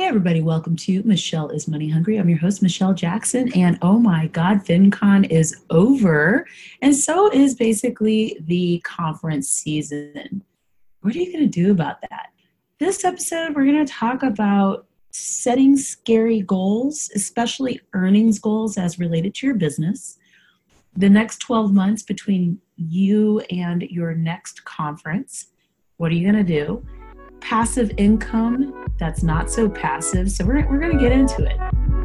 Everybody, welcome to Michelle is Money Hungry. I'm your host, Michelle Jackson, and oh my God, FinCon is over, and so is basically the conference season. What are you going to do about that? This episode, we're going to talk about setting scary goals, especially earnings goals as related to your business, the next 12 months between you and your next conference. What are you going to do? Passive income that's not so passive. So we're going to get into it.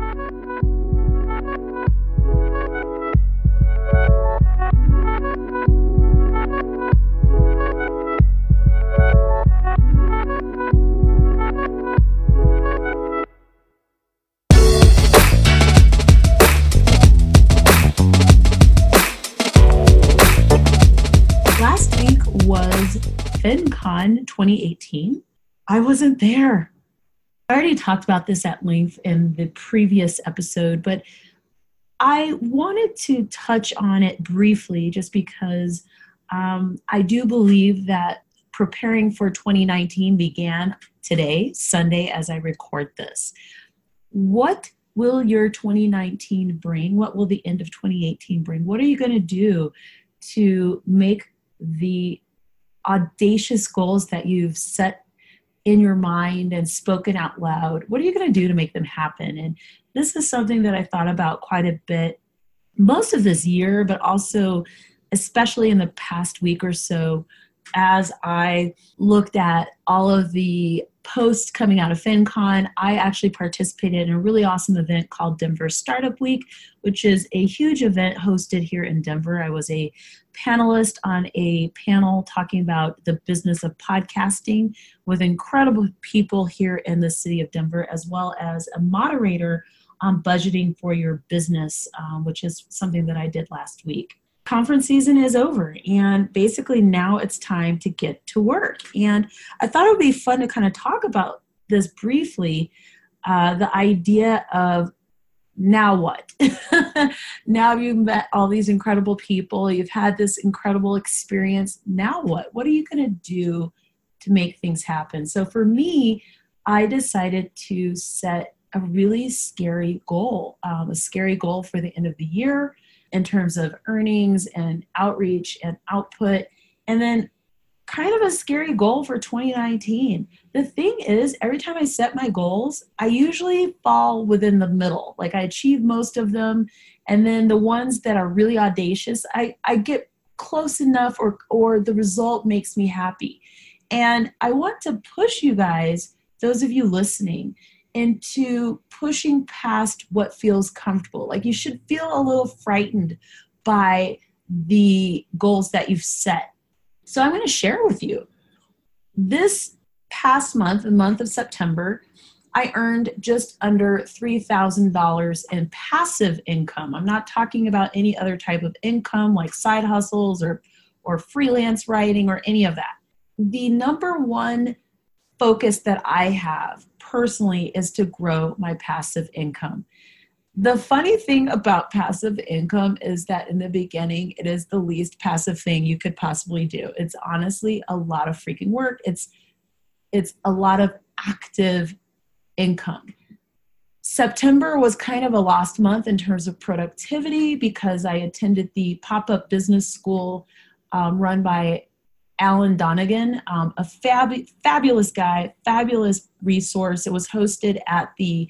Last week was FinCon 2018. I wasn't there. I already talked about this at length in the previous episode, but I wanted to touch on it briefly just because I do believe that preparing for 2019 began today, Sunday, as I record this. What will your 2019 bring? What will the end of 2018 bring? What are you going to do to make the audacious goals that you've set in your mind and spoken out loud? What are you going to do to make them happen? And this is something that I thought about quite a bit most of this year, but also especially in the past week or so as I looked at all of the posts coming out of FinCon. I actually participated in a really awesome event called Denver Startup Week, which is a huge event hosted here in Denver. I was a panelist on a panel talking about the business of podcasting with incredible people here in the city of Denver, as well as a moderator on budgeting for your business, which is something that I did last week. Conference season is over, and basically now it's time to get to work. And I thought it would be fun to kind of talk about this briefly, the idea of now what? Now you've met all these incredible people, you've had this incredible experience. Now what? What are you going to do to make things happen? So for me, I decided to set a really scary goal, a scary goal for the end of the year in terms of earnings and outreach and output, and then kind of a scary goal for 2019. The thing is, every time I set my goals, I usually fall within the middle. Like I achieve most of them, and then the ones that are really audacious, I get close enough or the result makes me happy. And I want to push you guys, those of you listening, into pushing past what feels comfortable. Like you should feel a little frightened by the goals that you've set. So I'm going to share with you. This past month, the month of September, I earned just under $3,000 in passive income. I'm not talking about any other type of income like side hustles or freelance writing or any of that. The number one focus that I have personally is to grow my passive income. The funny thing about passive income is that in the beginning, it is the least passive thing you could possibly do. It's honestly a lot of freaking work. It's a lot of active income. September was kind of a lost month in terms of productivity because I attended the pop-up business school run by Alan Donegan, a fabulous guy, fabulous resource. It was hosted at the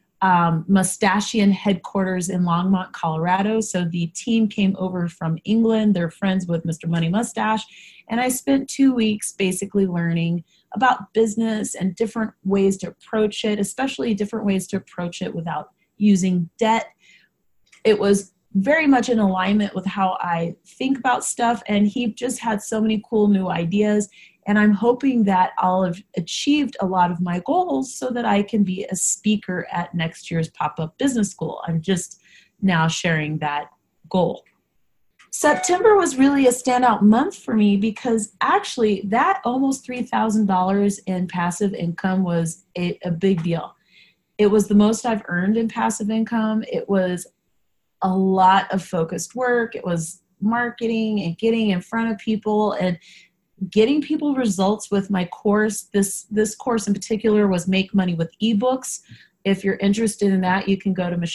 Mustachian headquarters in Longmont, Colorado. So the team came over from England. They're friends with Mr. Money Mustache. And I spent 2 weeks basically learning about business and different ways to approach it, especially different ways to approach it without using debt. It was very much in alignment with how I think about stuff. And he just had so many cool new ideas. And I'm hoping that I'll have achieved a lot of my goals so that I can be a speaker at next year's pop-up business school. I'm just now sharing that goal. September was really a standout month for me because actually that almost $3,000 in passive income was a big deal. It was the most I've earned in passive income. It was a lot of focused work. It was marketing and getting in front of people. And getting people results with my course. This course in particular was Make Money with eBooks. If you're interested in that, you can go to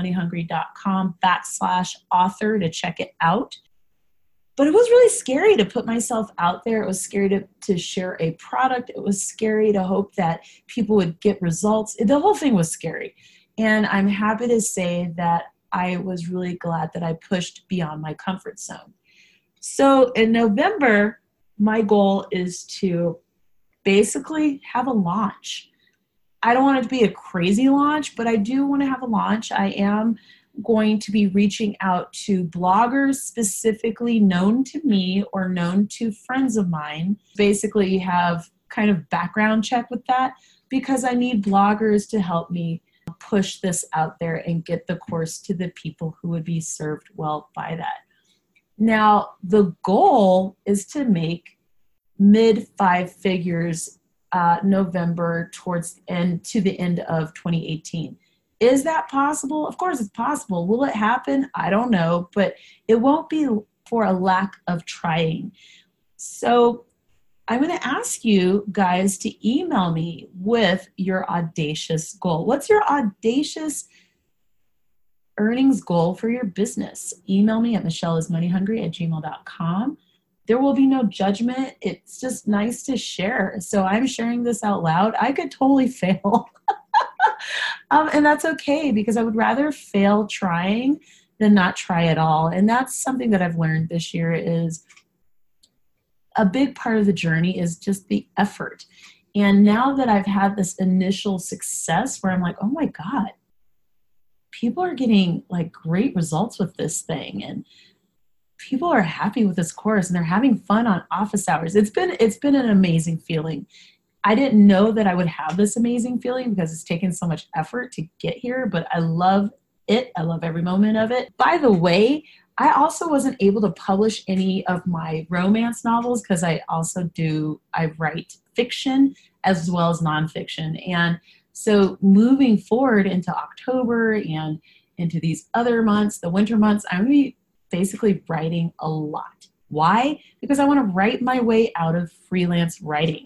michelleismoneyhungry.com/author to check it out. But it was really scary to put myself out there. It was scary to share a product. It was scary to hope that people would get results. The whole thing was scary. And I'm happy to say that I was really glad that I pushed beyond my comfort zone. So in November, my goal is to basically have a launch. I don't want it to be a crazy launch, but I do want to have a launch. I am going to be reaching out to bloggers specifically known to me or known to friends of mine. Basically have kind of background check with that because I need bloggers to help me push this out there and get the course to the people who would be served well by that. Now, the goal is to make mid 5 figures November to the end of 2018. Is that possible? Of course it's possible. Will it happen? I don't know, but it won't be for a lack of trying. So I'm going to ask you guys to email me with your audacious goal. What's your audacious earnings goal for your business? Email me at michelleismoneyhungry@gmail.com. There will be no judgment. It's just nice to share. So I'm sharing this out loud. I could totally fail. And that's okay because I would rather fail trying than not try at all. And that's something that I've learned this year is a big part of the journey is just the effort. And now that I've had this initial success where I'm like, oh my God, people are getting like great results with this thing. And people are happy with this course and they're having fun on office hours. It's been an amazing feeling. I didn't know that I would have this amazing feeling because it's taken so much effort to get here, but I love it. I love every moment of it. By the way, I also wasn't able to publish any of my romance novels because I write fiction as well as nonfiction. And so moving forward into October and into these other months, the winter months, I'm going to be basically writing a lot. Why? Because I want to write my way out of freelance writing.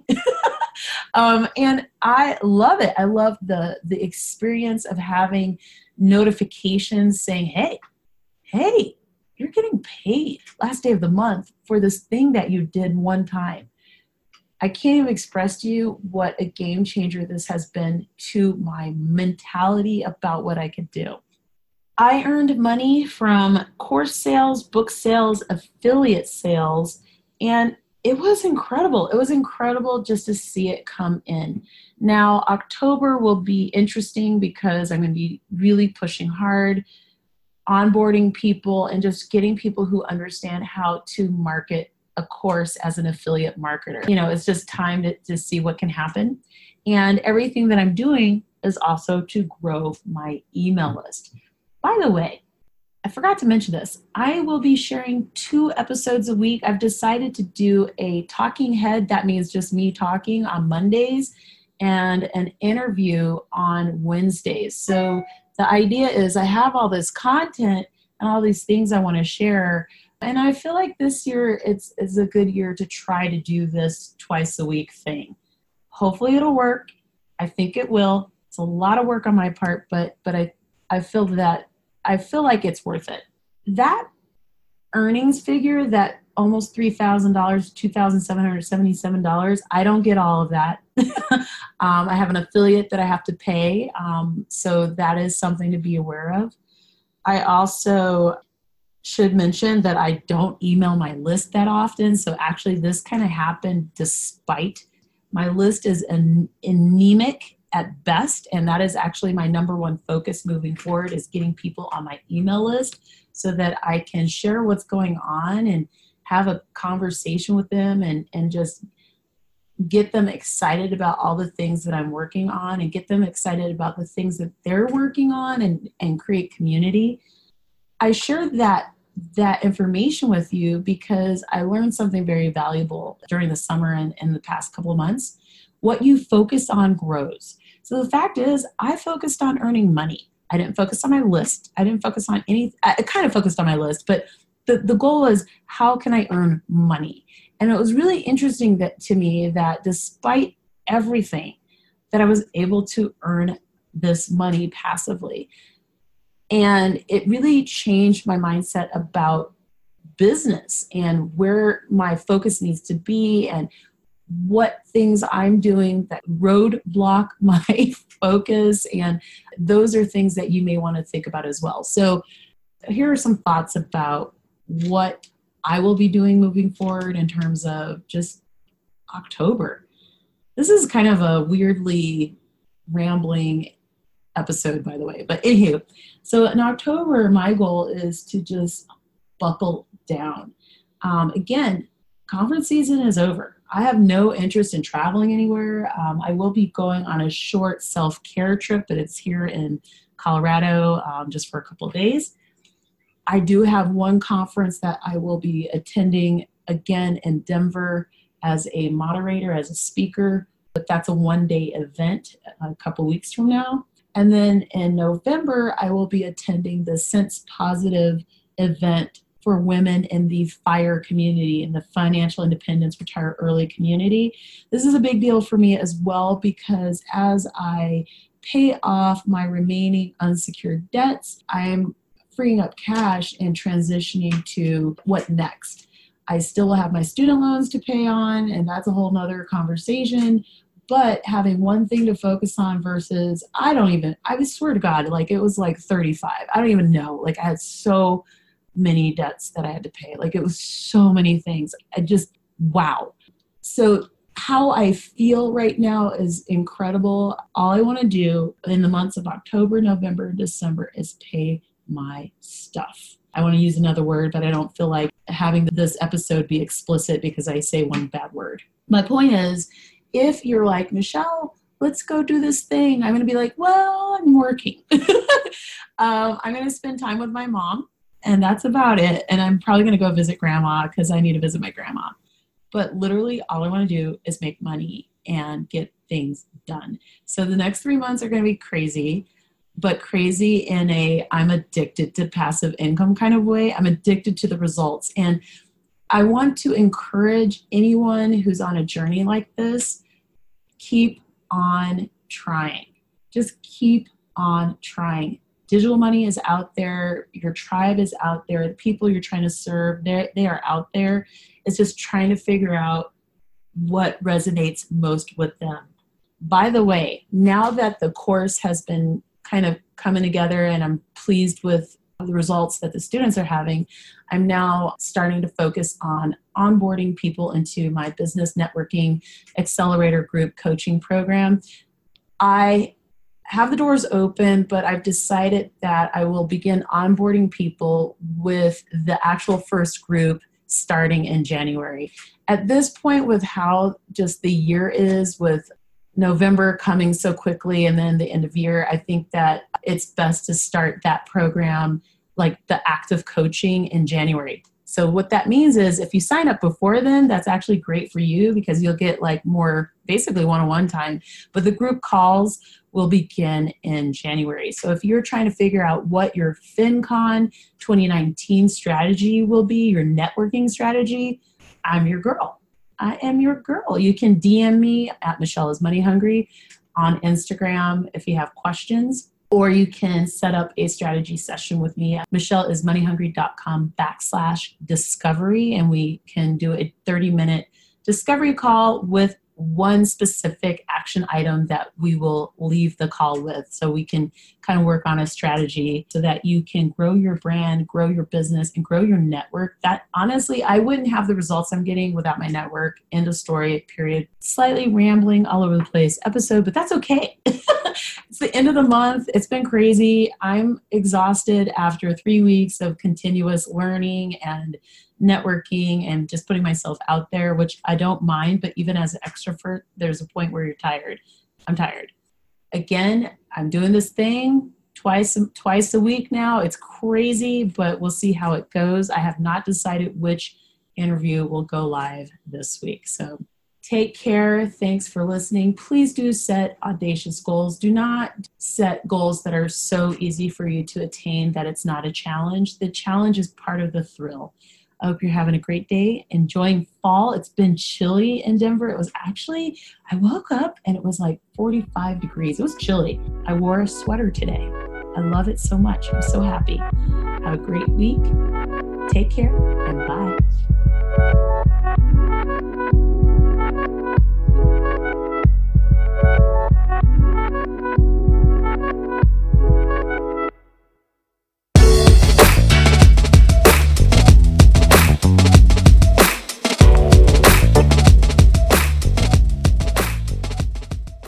And I love it. I love the experience of having notifications saying, hey, you're getting paid last day of the month for this thing that you did one time. I can't even express to you what a game changer this has been to my mentality about what I could do. I earned money from course sales, book sales, affiliate sales, and it was incredible. It was incredible just to see it come in. Now, October will be interesting because I'm going to be really pushing hard, onboarding people, and just getting people who understand how to market a course as an affiliate marketer. It's just time to see what can happen. And everything that I'm doing is also to grow my email list. By the way, I forgot to mention this. I will be sharing 2 episodes a week. I've decided to do a talking head. That means just me talking on Mondays and an interview on Wednesdays. So the idea is I have all this content and all these things I want to share. And I feel like this year it's a good year to try to do this twice a week thing. Hopefully it'll work. I think it will. It's a lot of work on my part, but I feel like it's worth it. That earnings figure, that almost $3,000, $2,777, I don't get all of that. I have an affiliate that I have to pay, so that is something to be aware of. I also should mention that I don't email my list that often, so actually this kind of happened despite my list is anemic at best, and that is actually my number one focus moving forward is getting people on my email list so that I can share what's going on and have a conversation with them and just get them excited about all the things that I'm working on and get them excited about the things that they're working on and create community. I shared that information with you because I learned something very valuable during the summer and in the past couple of months. What you focus on grows. So the fact is, I focused on earning money. I didn't focus on my list. I didn't focus on I kind of focused on my list, but the goal is how can I earn money? And it was really interesting to me that despite everything, that I was able to earn this money passively. And it really changed my mindset about business and where my focus needs to be and what things I'm doing that roadblock my focus. And those are things that you may want to think about as well. So here are some thoughts about what I will be doing moving forward in terms of just October. This is kind of a weirdly rambling episode, by the way. But anywho, so in October, my goal is to just buckle down. Again, conference season is over. I have no interest in traveling anywhere. I will be going on a short self-care trip, but it's here in Colorado just for a couple of days. I do have one conference that I will be attending again in Denver as a moderator, as a speaker, but that's a one-day event a couple weeks from now. And then in November, I will be attending the Sense Positive event for women in the FIRE community, in the Financial Independence Retire Early community. This is a big deal for me as well because as I pay off my remaining unsecured debts, I'm freeing up cash and transitioning to what next. I still will have my student loans to pay on, and that's a whole nother conversation. But having one thing to focus on versus, I swear to God, like it was like 35. I don't even know. Like I had so many debts that I had to pay. Like it was so many things. Wow. So how I feel right now is incredible. All I want to do in the months of October, November, December is pay my stuff. I want to use another word, but I don't feel like having this episode be explicit because I say one bad word. My point is, if you're like, Michelle, let's go do this thing, I'm going to be like, well, I'm working. I'm going to spend time with my mom, and that's about it. And I'm probably going to go visit grandma because I need to visit my grandma. But literally all I want to do is make money and get things done. So the next 3 months are going to be crazy, but crazy in I'm addicted to passive income kind of way. I'm addicted to the results. And I want to encourage anyone who's on a journey like this, keep on trying. Just keep on trying. Digital money is out there. Your tribe is out there. The people you're trying to serve, they are out there. It's just trying to figure out what resonates most with them. By the way, now that the course has been kind of coming together and I'm pleased with the results that the students are having, I'm now starting to focus on onboarding people into my business networking accelerator group coaching program. I have the doors open, but I've decided that I will begin onboarding people with the actual first group starting in January. At this point, with how just the year is, with November coming so quickly and then the end of year, I think that it's best to start that program, like the active coaching, in January. So what that means is if you sign up before then, that's actually great for you because you'll get like more basically one-on-one time, but the group calls will begin in January. So if you're trying to figure out what your FinCon 2019 strategy will be, your networking strategy, I'm your girl. I am your girl. You can DM me at Michelle is Money Hungry on Instagram if you have questions, or you can set up a strategy session with me at michelleismoneyhungry.com/discovery, and we can do a 30-minute discovery call with one specific action item that we will leave the call with. So we can kind of work on a strategy so that you can grow your brand, grow your business, and grow your network. That honestly, I wouldn't have the results I'm getting without my network. End of story, period. Slightly rambling all over the place episode, but that's okay. It's the end of the month. It's been crazy. I'm exhausted after 3 weeks of continuous learning and networking and just putting myself out there, which I don't mind, but even as an extrovert, there's a point where you're tired. I'm tired. Again, I'm doing this thing twice a week now. It's crazy, but we'll see how it goes. I have not decided which interview will go live this week. So take care. Thanks for listening. Please do set audacious goals. Do not set goals that are so easy for you to attain that it's not a challenge. The challenge is part of the thrill. I hope you're having a great day, enjoying fall. It's been chilly in Denver. It was actually, I woke up and it was like 45 degrees. It was chilly. I wore a sweater today. I love it so much. I'm so happy. Have a great week. Take care and bye.